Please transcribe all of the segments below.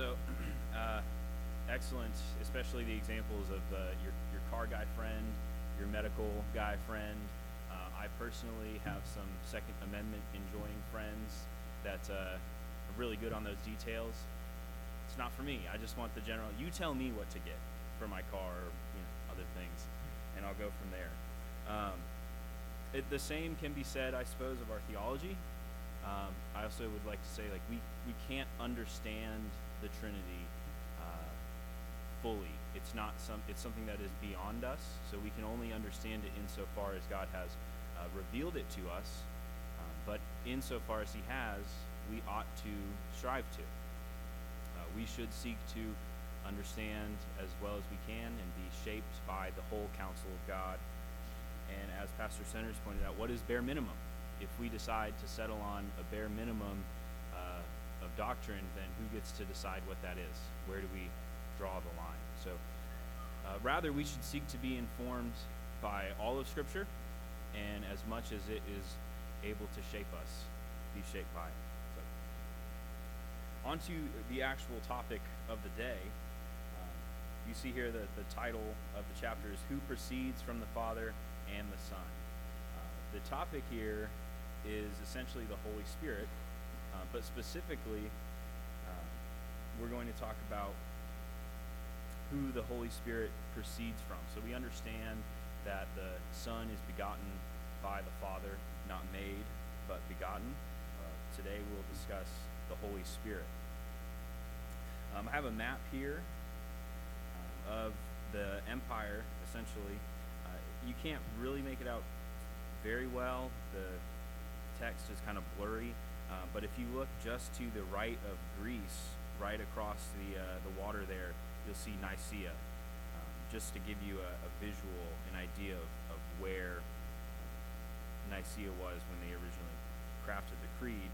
So, excellent, especially the examples of your car guy friend, your medical guy friend. I personally have some Second Amendment enjoying friends that are really good on those details. It's not for me. I just want the general. You tell me what to get for my car, or other things, and I'll go from there. The same can be said, I suppose, of our theology. I also would like to say, like, we can't understand the Trinity fully. It's something that is beyond us, so we can only understand it insofar as God has revealed it to us. But insofar as He has, we ought to strive to. We should seek to understand as well as we can and be shaped by the whole counsel of God. And as Pastor Centers pointed out, what is bare minimum? If we decide to settle on a bare minimum of doctrine, then who gets to decide what that is? Where do we draw the line? So rather, we should seek to be informed by all of Scripture, and as much as it is able to shape us, be shaped by it. So, on to the actual topic of the day. You see here that the title of the chapter is Who Proceeds from the Father and the Son. The topic here is essentially the Holy Spirit, but specifically, we're going to talk about who the Holy Spirit proceeds from. So we understand that the Son is begotten by the Father, not made, but begotten. Today we'll discuss the Holy Spirit. I have a map here of the empire, essentially. You can't really make it out very well. The text is kind of blurry, but if you look just to the right of Greece, right across the water there, you'll see Nicaea, just to give you a visual, an idea of where Nicaea was when they originally crafted the creed.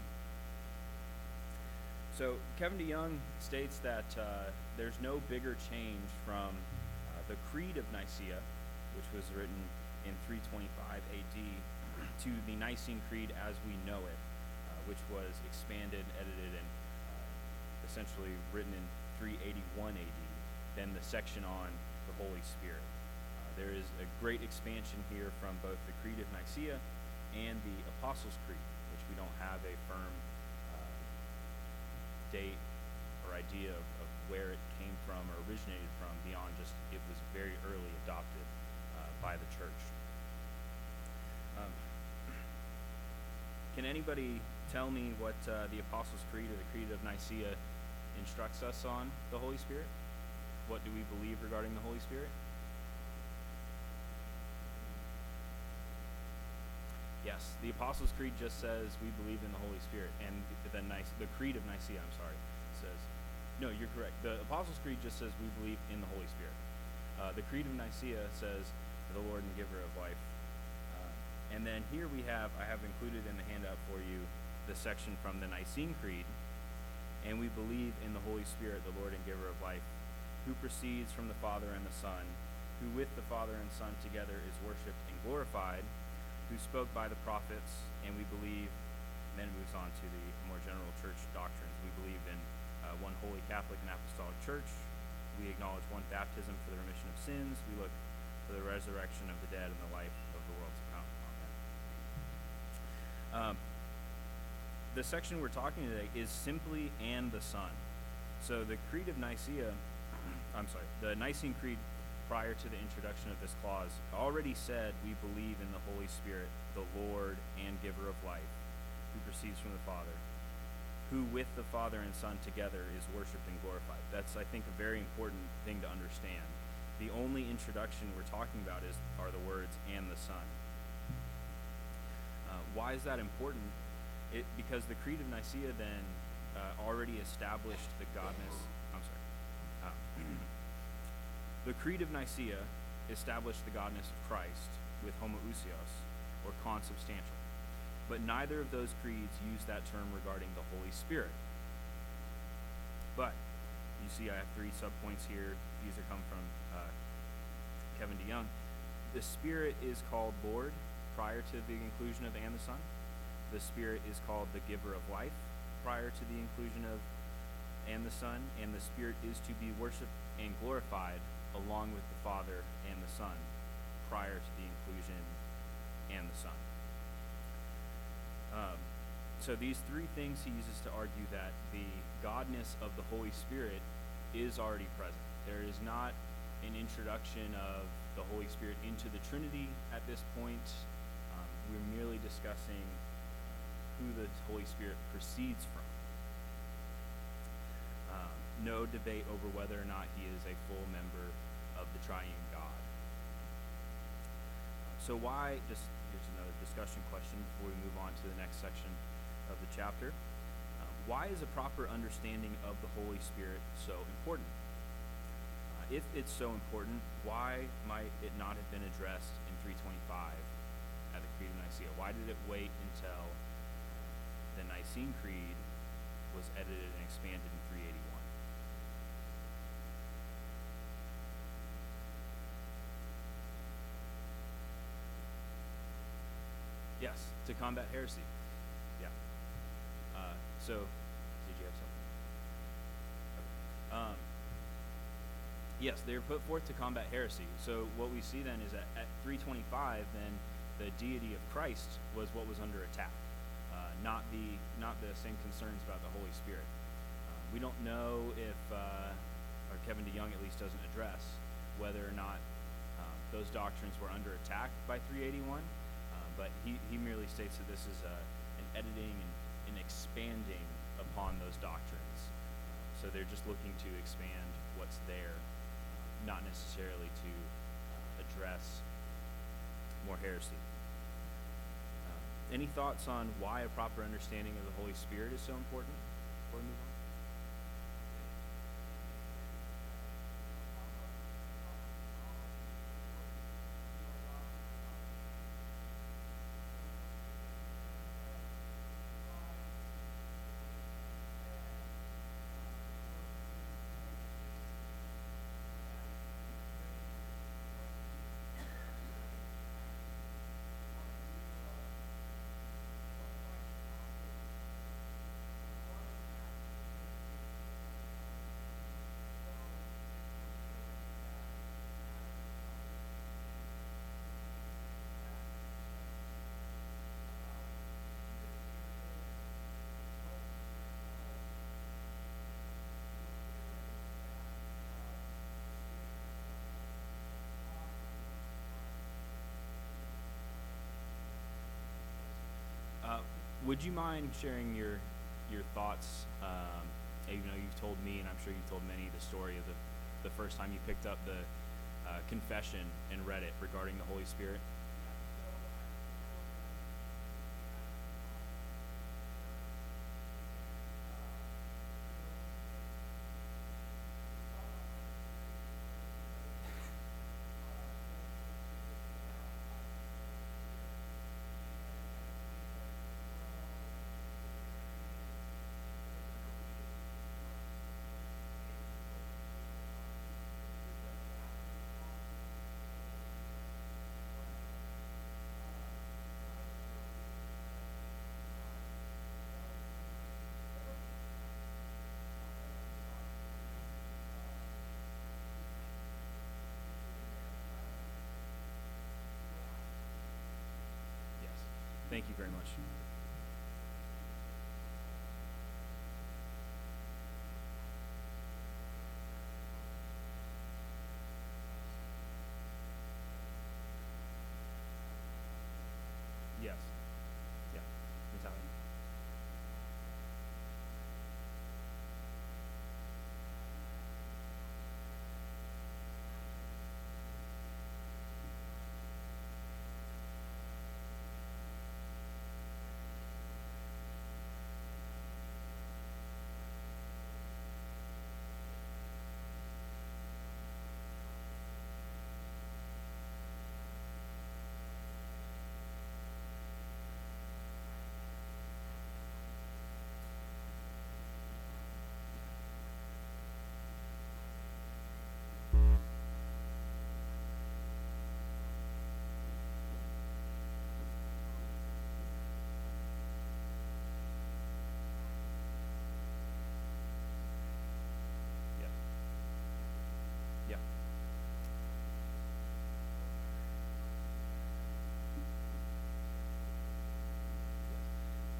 So Kevin DeYoung states that there's no bigger change from the Creed of Nicaea, which was written in 325 AD, to the Nicene Creed as we know it, which was expanded, edited, and essentially written in 381 AD, then the section on the Holy Spirit. There is a great expansion here from both the Creed of Nicaea and the Apostles' Creed, which we don't have a firm date or idea of where it came from or originated from, beyond just it was very early adopted by the church. Can anybody tell me what the Apostles' Creed or the Creed of Nicaea instructs us on the Holy Spirit? What do we believe regarding the Holy Spirit? Yes, the Apostles' Creed just says we believe in the Holy Spirit, and the Creed of Nicaea, says, no, you're correct. The Apostles' Creed just says we believe in the Holy Spirit. The Creed of Nicaea says the Lord and Giver of life. And then here I have included in the handout for you the section from the Nicene Creed, and we believe in the Holy Spirit, the Lord and Giver of life, who proceeds from the Father and the Son, who with the Father and Son together is worshipped and glorified, who spoke by the prophets, and we believe, and then it moves on to the more general church doctrines. We believe in one holy Catholic and Apostolic Church. We acknowledge one baptism for the remission of sins. We look for the resurrection of the dead and the life of the world to come. Amen. The section we're talking today is simply and the Son. So the Creed of Nicaea, the Nicene Creed prior to the introduction of this clause already said we believe in the Holy Spirit, the Lord and Giver of life, who proceeds from the Father, who with the Father and Son together is worshipped and glorified. That's, I think, a very important thing to understand. The only introduction we're talking about are the words and the Son. Why is that important? Because the Creed of Nicaea then already established the godness. The Creed of Nicaea established the godness of Christ with homoousios, or consubstantial. But neither of those creeds use that term regarding the Holy Spirit. But you see I have 3 subpoints here. These come from Kevin DeYoung. The Spirit is called Lord prior to the inclusion of and the Son. The Spirit is called the Giver of life prior to the inclusion of and the Son, and the Spirit is to be worshiped and glorified along with the Father and the Son prior to the inclusion and the Son. So these three things he uses to argue that the godness of the Holy Spirit is already present. There is not an introduction of the Holy Spirit into the Trinity at this point. We're merely discussing who the Holy Spirit proceeds from. No debate over whether or not he is a full member of the triune God. So why, here's another discussion question before we move on to the next section of the chapter. Why is a proper understanding of the Holy Spirit so important? If it's so important, why might it not have been addressed in 325 at the Creed of Nicaea? Why did it wait until the Nicene Creed was edited and expanded in 381? Yes, to combat heresy. Yeah. So, did you have something? Okay. Yes, they were put forth to combat heresy. So what we see then is that at 325, then the deity of Christ was what was under attack, not the same concerns about the Holy Spirit. We don't know if, or Kevin DeYoung at least doesn't address whether or not those doctrines were under attack by 381. But he merely states that this is an editing and an expanding upon those doctrines. So they're just looking to expand what's there, not necessarily to address more heresy. Any thoughts on why a proper understanding of the Holy Spirit is so important before we move on? Would you mind sharing your thoughts? You've told me, and I'm sure you've told many, the story of the first time you picked up the confession and read it regarding the Holy Spirit. Thank you very much. Yes. Yeah. Italian.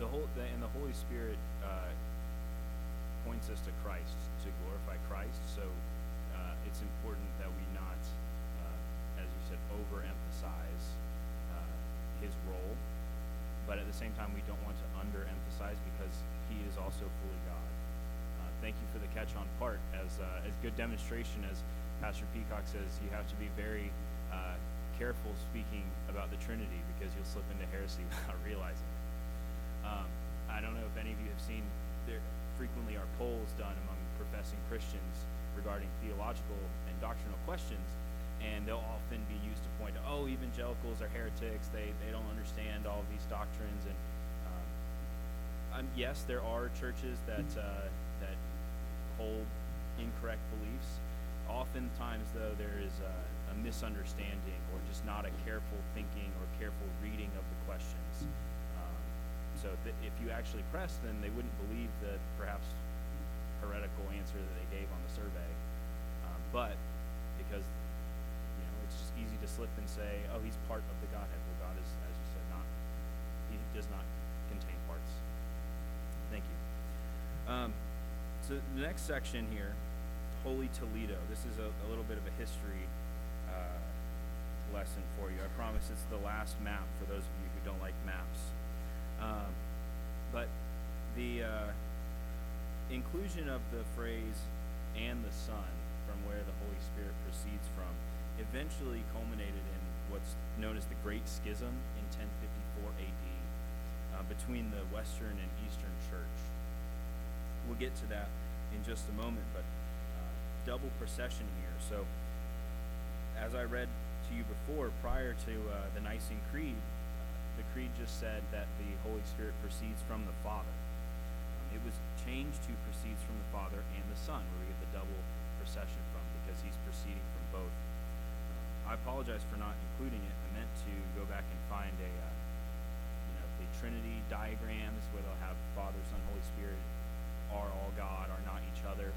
and the Holy Spirit points us to Christ, to glorify Christ. So it's important that we not, as you said, overemphasize his role, but at the same time we don't want to underemphasize because he is also fully God. Thank you for the catch on part. As good demonstration, as Pastor Peacock says, you have to be very careful speaking about the Trinity because you'll slip into heresy without realizing it. I don't know if any of you have seen, there frequently are polls done among professing Christians regarding theological and doctrinal questions, and they'll often be used to point to, evangelicals are heretics, they don't understand all of these doctrines, and yes, there are churches that hold incorrect beliefs. Oftentimes, though, there is a misunderstanding or just not a careful thinking or careful reading of the questions. So if you actually pressed them, they wouldn't believe the perhaps heretical answer that they gave on the survey. But because it's just easy to slip and say, "Oh, he's part of the Godhead." Well, God is, as you said, not. He does not contain parts. Thank you. So the next section here, Holy Toledo. This is a little bit of a history lesson for you. I promise it's the last map for those of you who don't like maps. But the inclusion of the phrase "and the Son" from where the Holy Spirit proceeds from eventually culminated in what's known as the Great Schism in 1054 AD between the Western and Eastern Church. We'll get to that in just a moment, but double procession here. So, as I read to you before, prior to the Nicene Creed, the Creed just said that the Holy Spirit proceeds from the Father. It was changed to proceeds from the Father and the Son, where we get the double procession from, because he's proceeding from both. I apologize for not including it. I meant to go back and find the Trinity diagrams where they'll have Father, Son, Holy Spirit are all God, are not each other.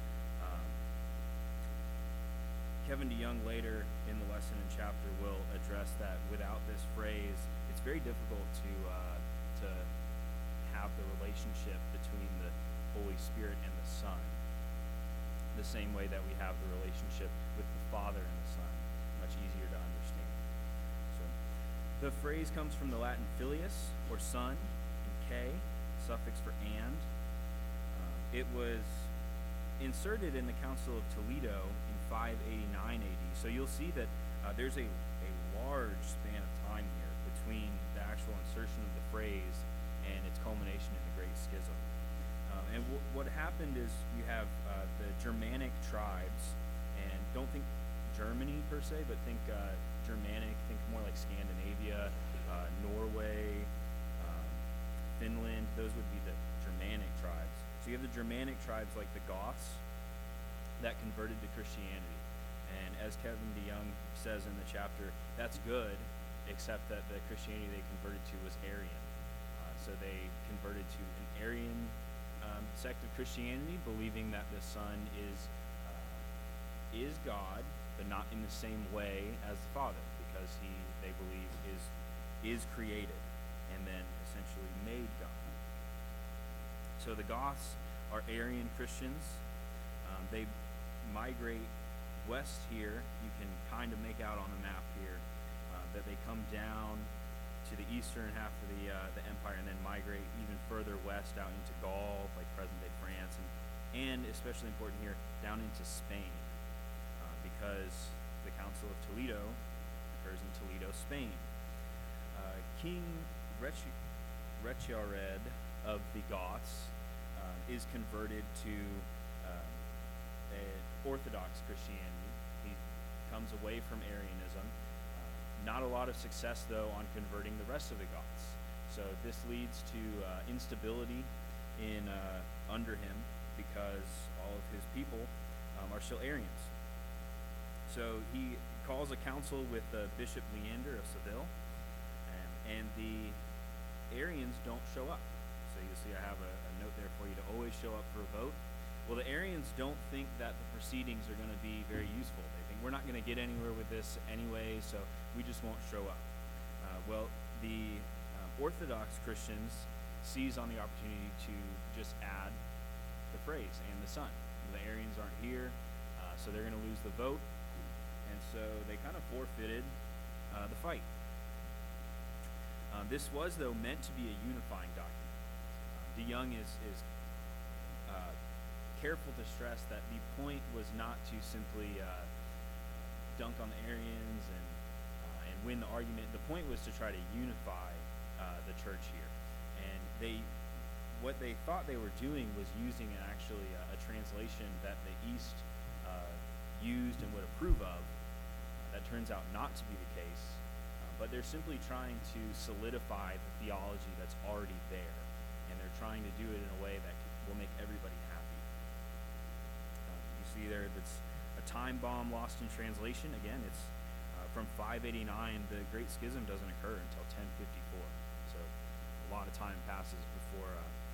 Kevin DeYoung later in the lesson and chapter will address that without this phrase, it's very difficult to have the relationship between the Holy Spirit and the Son the same way that we have the relationship with the Father and the Son, much easier to understand. So the phrase comes from the Latin filius, or son, and K, suffix for and. It was inserted in the Council of Toledo in 589 AD. So you'll see that there's a large span of time here between the actual insertion of the phrase and its culmination in the Great Schism. And what happened is you have the Germanic tribes, and don't think Germany per se, but think Germanic, think more like Scandinavia, Norway, Finland. Those would be the Germanic tribes. So you have the Germanic tribes like the Goths that converted to Christianity. And as Kevin DeYoung says in the chapter, that's good, except that the Christianity they converted to was Arian. So they converted to an Arian sect of Christianity, believing that the Son is God, but not in the same way as the Father, because they believe is created and then essentially made God. So the Goths are Arian Christians. They migrate west here. You can kind of make out on the map here that they come down to the eastern half of the empire and then migrate even further west out into Gaul, like present-day France, and especially important here, down into Spain, because the Council of Toledo occurs in Toledo, Spain. King Rechiared of the Goths is converted to Orthodox Christianity. He comes away from Arianism. Not a lot of success, though, on converting the rest of the Goths. So this leads to instability under him, because all of his people are still Arians. So he calls a council with Bishop Leander of Seville, and the Arians don't show up. So you see I have a note there for you to always show up for a vote. Well, the Arians don't think that the proceedings are going to be very useful. They think we're not going to get anywhere with this anyway, so we just won't show up. Well, the Orthodox Christians seize on the opportunity to just add the phrase "and the Son." The Arians aren't here, so they're going to lose the vote, and so they kind of forfeited the fight. This was, though, meant to be a unifying document. DeYoung is careful to stress that the point was not to simply dunk on the Arians and win the argument. The point was to try to unify the church here, and what they thought they were doing was using a translation that the East used and would approve of. That turns out not to be the case, but they're simply trying to solidify the theology that's already there, and they're trying to do it in a way that will make everybody happy. You see there, that's a time bomb lost in translation. Again, it's from 589. The Great Schism doesn't occur until 1054, so a lot of time passes before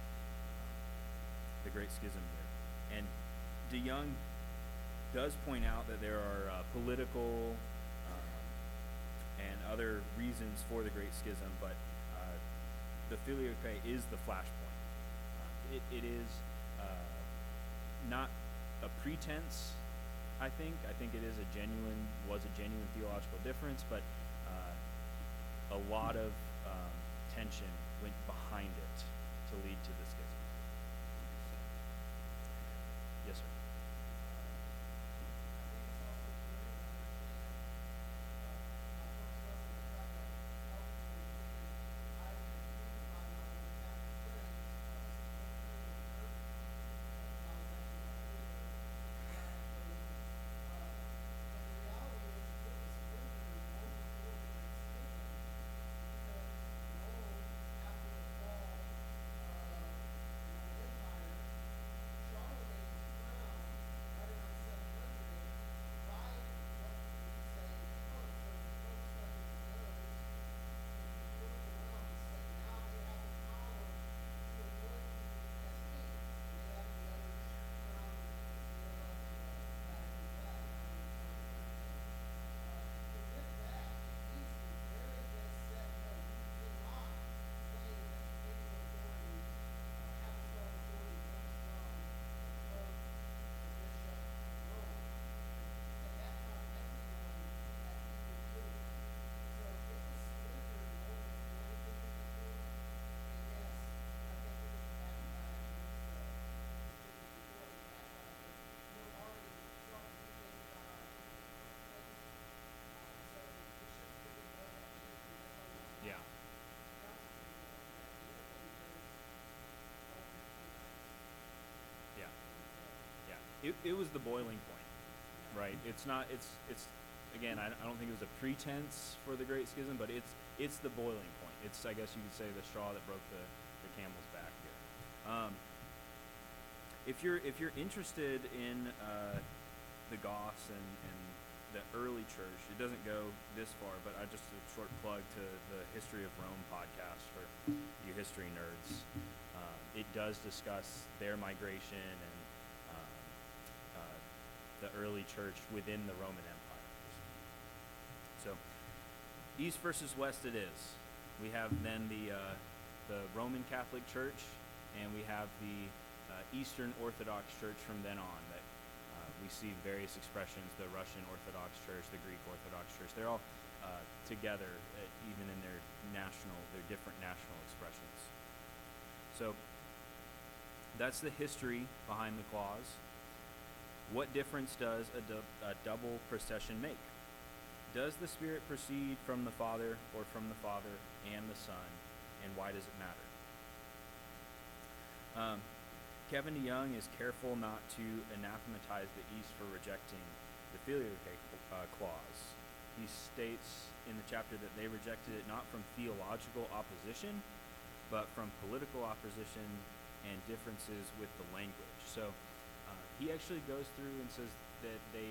the Great Schism here. And DeYoung does point out that there are political and other reasons for the Great Schism, but the Filioque is the flashpoint. It is not a pretense, I think. I think it was a genuine theological difference, but a lot of tension went behind it to lead to the schism. Yes, sir. Yeah. Yeah. Yeah. It was the boiling point, right? It's not. It's again. I don't think it was a pretense for the Great Schism, but it's the boiling point. It's, I guess you could say, the straw that broke the camel's back here. If you're interested in the Goths and the early church, it doesn't go this far, but just a short plug to the History of Rome podcast for you history nerds. It does discuss their migration and the early church within the Roman Empire. So, east versus west it is. We have then the Roman Catholic Church, and we have the Eastern Orthodox Church from then on. That we see various expressions: the Russian Orthodox Church, the Greek Orthodox Church. They're all together, even in their different national expressions. So that's the history behind the clause. What difference does a double procession make? Does the Spirit proceed from the Father, or from the Father and the Son, and why does it matter? Kevin DeYoung is careful not to anathematize the East for rejecting the Filioque clause. He states in the chapter that they rejected it not from theological opposition, but from political opposition and differences with the language. So he actually goes through and says that they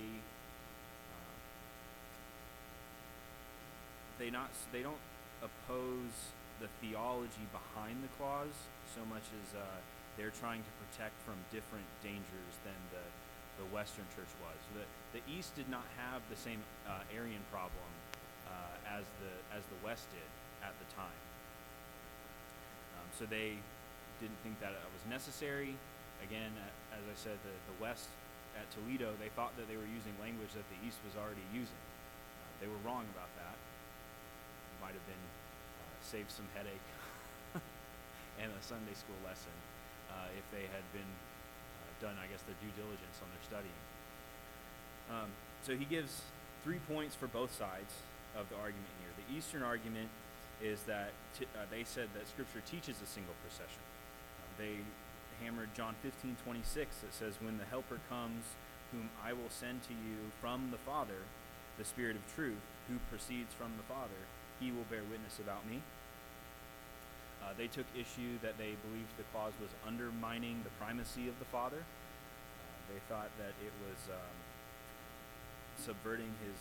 don't oppose the theology behind the clause so much as they're trying to protect from different dangers than the Western Church was. The East did not have the same Arian problem as the West did at the time. So they didn't think that it was necessary. Again, as I said, the West at Toledo, they thought that they were using language that the East was already using. They were wrong about that. Might have been saved some headache and a Sunday school lesson if they had been done, I guess, their due diligence on their studying. So he gives 3 points for both sides of the argument here. The Eastern argument is that they said that Scripture teaches a single procession. They hammered John 15:26 that says, "When the Helper comes, whom I will send to you from the Father, the Spirit of truth, who proceeds from the Father, he will bear witness about me." They took issue that they believed the clause was undermining the primacy of the Father. They thought that it was subverting his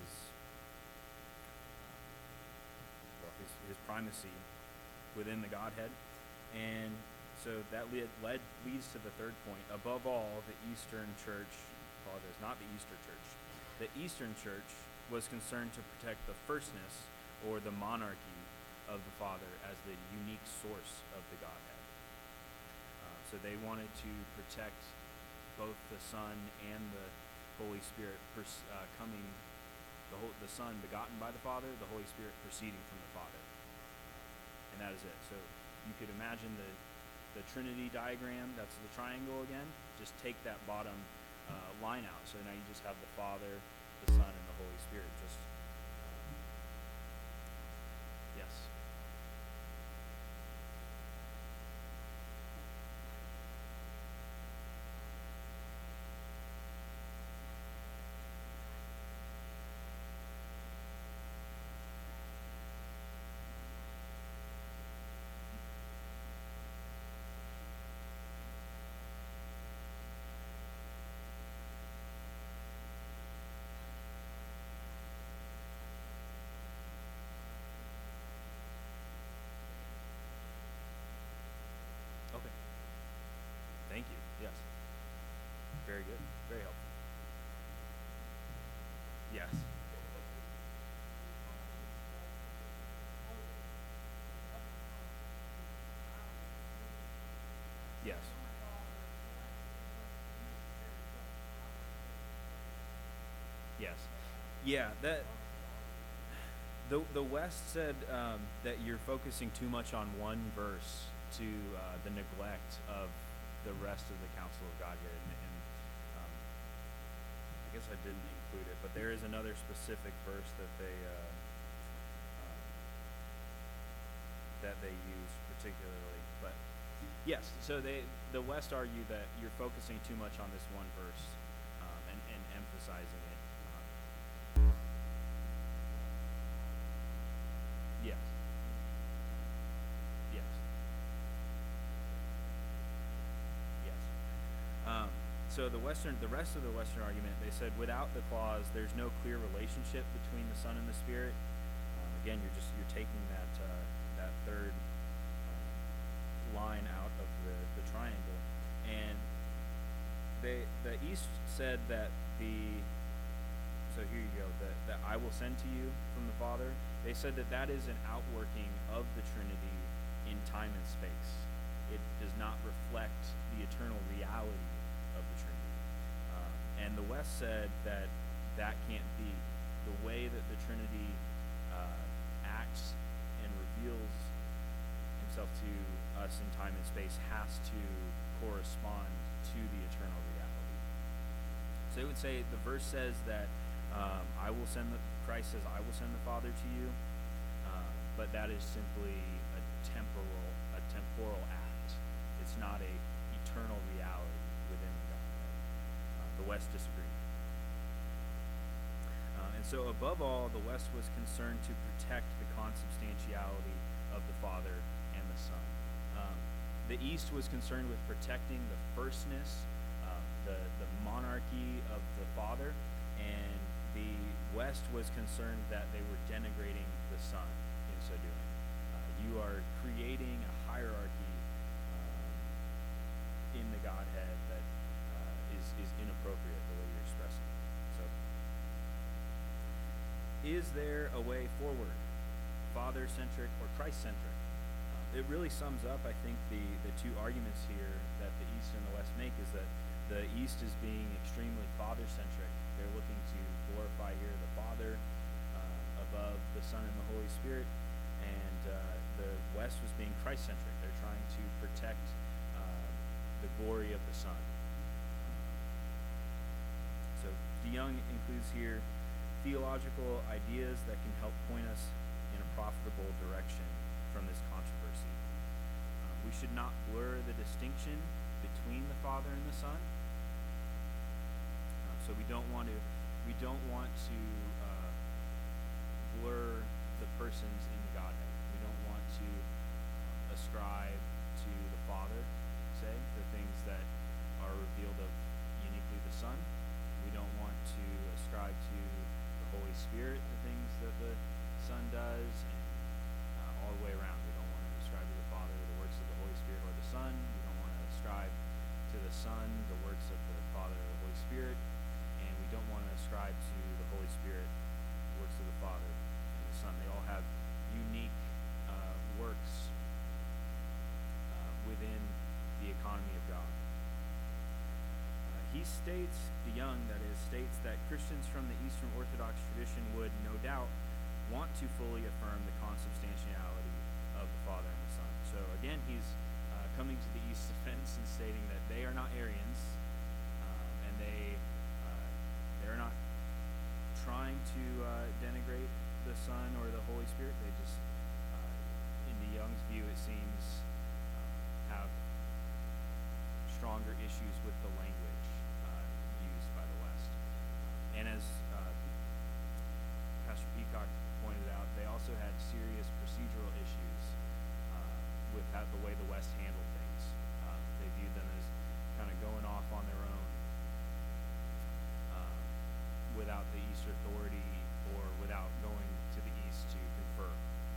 primacy within the Godhead. And so that leads to the third point. Above all, the Eastern Church, not the Eastern Church, the Eastern Church was concerned to protect the firstness or the monarchy of the Father as the unique source of the Godhead. So they wanted to protect both the Son and the Holy Spirit coming, the Son begotten by the Father, the Holy Spirit proceeding from the Father. And that is it. So you could imagine the Trinity diagram, that's the triangle again. Just take that bottom line out. So now you just have the Father, the Son, and the Holy Spirit. Just yes. Okay. Thank you. Yes. Very good. Very helpful. Yes. Yes. Yes. Yeah, that the West said that you're focusing too much on one verse to the neglect of the rest of the counsel of God here, and I guess I didn't include it, but there is another specific verse that they use particularly. But yes, so the West argued that you're focusing too much on this one verse and emphasizing it. Yes. Yes. Yes. So the rest of the Western argument, they said without the clause, there's no clear relationship between the Son and the Spirit. Again, you're taking that third line out of the triangle, and the East said that so here you go, that I will send to you from the Father. They said that is an outworking of the Trinity in time and space. It does not reflect the eternal reality of the Trinity. And the West said that can't be. The way that the Trinity acts and reveals himself to us in time and space has to correspond to the eternal reality. So they would say the verse says that Christ says, "I will send the Father to you," but that is simply a temporal act. It's not a eternal reality within the Godhead. The West disagreed. And so above all, the West was concerned to protect the consubstantiality of the Father and the Son. The East was concerned with protecting the firstness, the monarchy of the Father, and the West was concerned that they were denigrating the Son in so doing. You are creating a hierarchy in the Godhead that is inappropriate the way you're expressing it. So, is there a way forward, Father-centric or Christ-centric? it really sums up, I think, the two arguments here that the East and the West make is that the East is being extremely father-centric. They're looking to glorify here the Father above the Son and the Holy Spirit, and the West was being Christ-centric. They're trying to protect the glory of the Son. So DeYoung includes here theological ideas that can help point us in a profitable direction from this controversy. We should not blur the distinction between the Father and the Son. So we don't want to blur the persons in the Godhead. We don't want to ascribe to the Father, say, the things that are revealed of uniquely the Son. We don't want to ascribe to the Holy Spirit the things that the Son does, and all the way around. We don't want to ascribe to the Father the works of the Holy Spirit or the Son. We don't want to ascribe to the Son the works of the Father or the Holy Spirit, and we don't want to ascribe to the Holy Spirit the works of the Father and the Son. They all have unique works within the economy of God. He states, DeYoung, that is, states that Christians from the Eastern Orthodox tradition would, no doubt, want to fully affirm the consubstantiality of the Father and the Son. So again, he's coming to the East's defense and stating that they are not Arians, and they're not trying to denigrate the Son or the Holy Spirit. They just, in DeYoung's view, it seems, have stronger issues with the language used by the West. And as Pastor Peacock pointed out, they also had serious procedural issues with the way the West handled things. They viewed them as kind of going off on their own without the East authority or without going to the East to confer.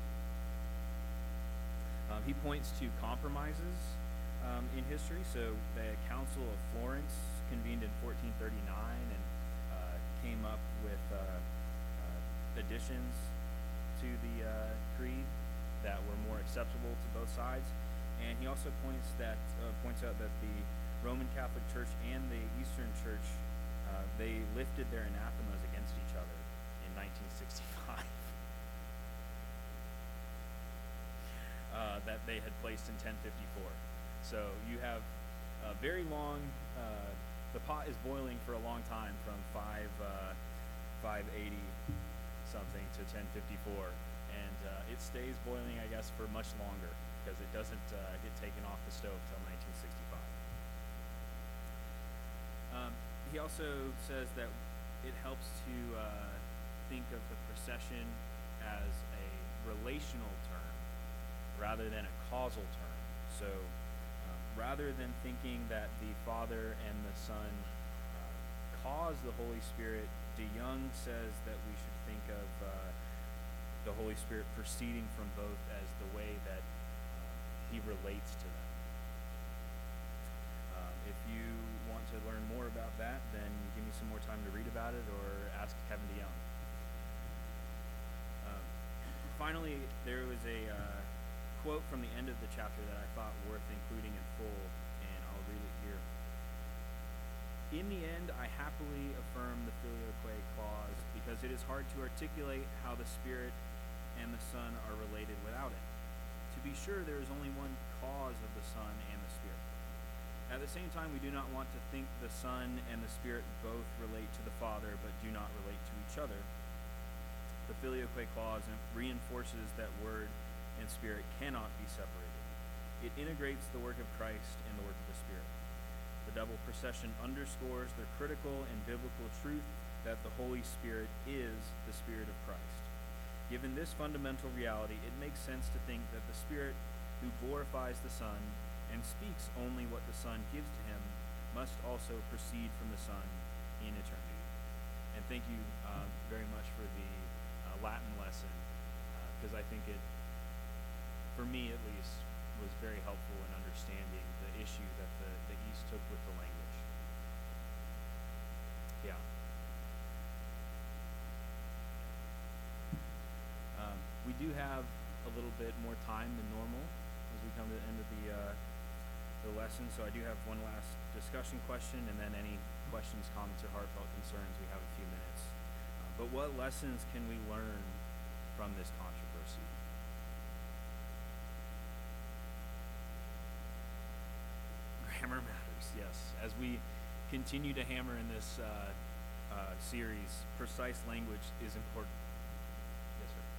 He points to compromises in history. So the Council of Florence convened in 1439 and came up with additions to the creed that were more acceptable to both sides. And he also points out that the Roman Catholic Church and the Eastern Church they lifted their anathemas against each other in 1965 that they had placed in 1054. So you have a very long, the pot is boiling for a long time from 580 something to 1054, and it stays boiling, I guess, for much longer because it doesn't get taken off the stove till 1965. He also says that it helps to think of the procession as a relational term rather than a causal term. So rather than thinking that the Father and the Son cause the Holy Spirit, DeYoung says that we should think of the Holy Spirit proceeding from both as the way that he relates to them. If you want to learn more about that, then give me some more time to read about it or ask Kevin DeYoung. Finally, there was a quote from the end of the chapter that I thought worth including in full, and I'll read it here. In the end, I happily affirm the Filioque clause because it is hard to articulate how the Spirit and the Son are related without it. To be sure, there is only one cause of the Son and the Spirit. At the same time, we do not want to think the Son and the Spirit both relate to the Father but do not relate to each other. The Filioque clause reinforces that Word and Spirit cannot be separated. It integrates the work of Christ and the work of the Spirit. The double procession underscores the critical and biblical truth that the Holy Spirit is the Spirit of Christ. Given this fundamental reality, it makes sense to think that the Spirit who glorifies the Son and speaks only what the Son gives to him must also proceed from the Son in eternity. And thank you very much for the Latin lesson, because I think it, for me at least, was very helpful in understanding the issue that the East took with the language. Yeah. We do have a little bit more time than normal we come to the end of the lesson. So I do have one last discussion question, and then any questions, comments, or heartfelt concerns. We have a few minutes. But what lessons can we learn from this controversy? Grammar matters, yes. As we continue to hammer in this series, precise language is important. Yes, sir.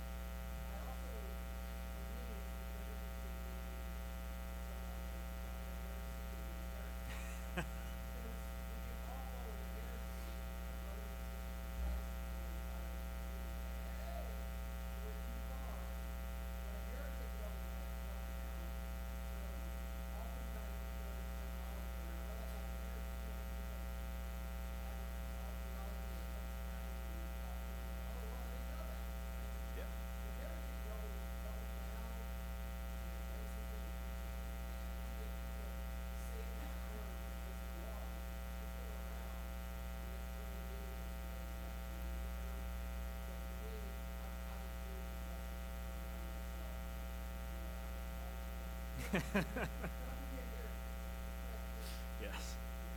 Yeah. Yes.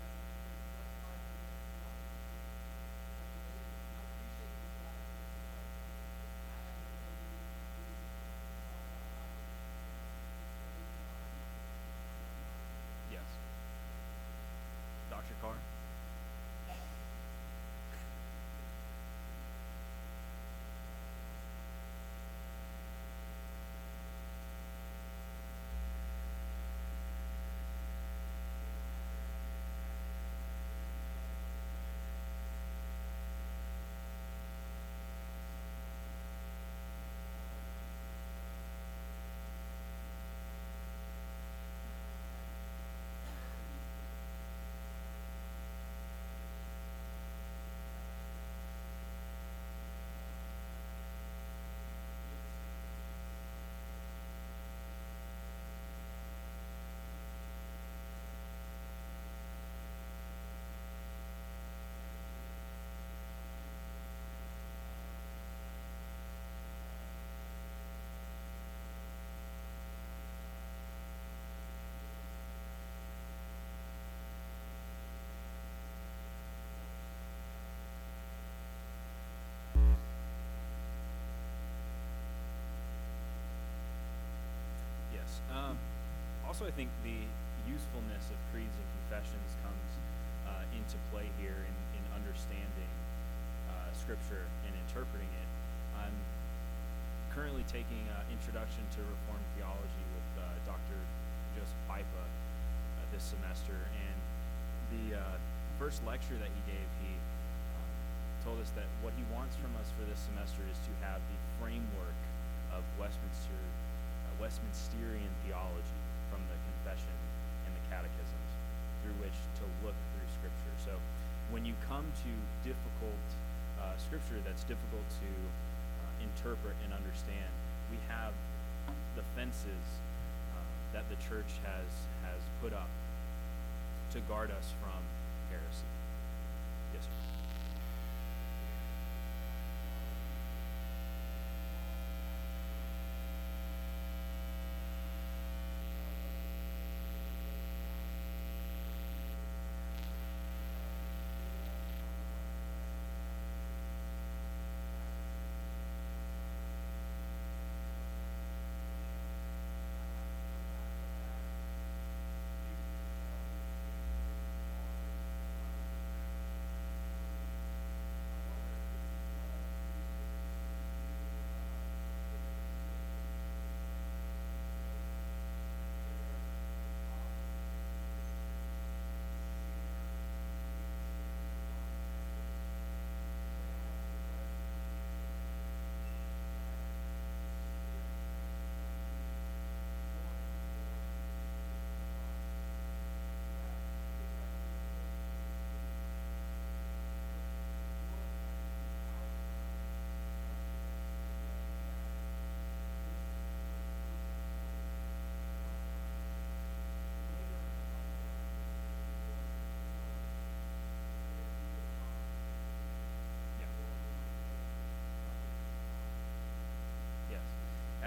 Yes. Dr. Carr? Yes. Also, I think the usefulness of creeds and confessions comes into play here in understanding Scripture and interpreting it. I'm currently taking Introduction to Reformed Theology with Dr. Joseph Pipa this semester, and the first lecture that he gave, he told us that what he wants from us for this semester is to have the framework of Westminsterian theology from the Confession and the Catechisms through which to look through Scripture. So when you come to difficult Scripture that's difficult to interpret and understand, we have the fences that the church has put up to guard us from heresy. Yes, sir.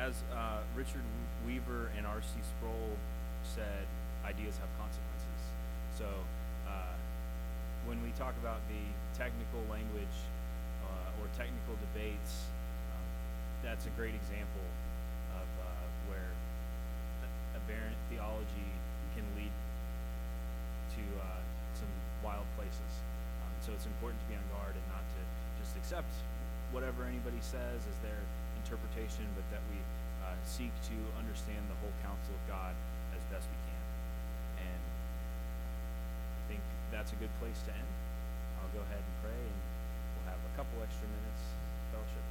as Richard Weaver and R.C. Sproul said, ideas have consequences. So when we talk about the technical language or technical debates, that's a great example of where aberrant theology can lead to some wild places. So it's important to be on guard and not to just accept whatever anybody says as their interpretation, but that we seek to understand the whole counsel of God as best we can. And I think that's a good place to end. I'll go ahead and pray, and we'll have a couple extra minutes fellowship.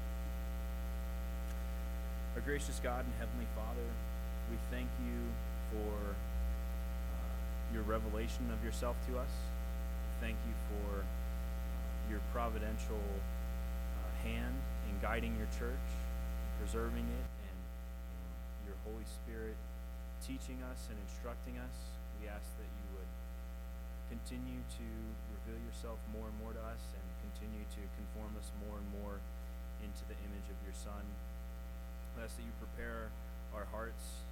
Our gracious God and Heavenly Father, we thank you for your revelation of yourself to us. Thank you for your providential hand in guiding your church, preserving it, and your Holy Spirit teaching us and instructing us. We ask that you would continue to reveal yourself more and more to us and continue to conform us